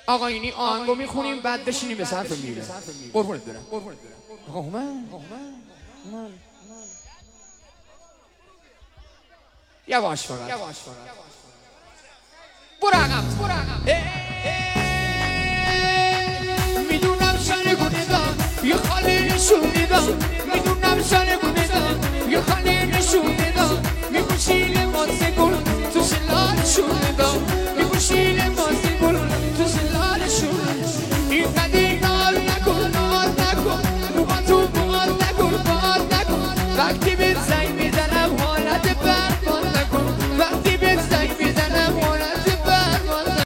آقا اینی آهنگو میخونیم بعد بشینیم به صرف میره. قربونت برم. آقا اومد. یواش فقط. برو عقب. میدونم سرگونه دار یه خاله نشونه دار، میدونم سرگونه دار یه خاله نشونه دار، میپوشی لباس گل تو شلال شونه دار.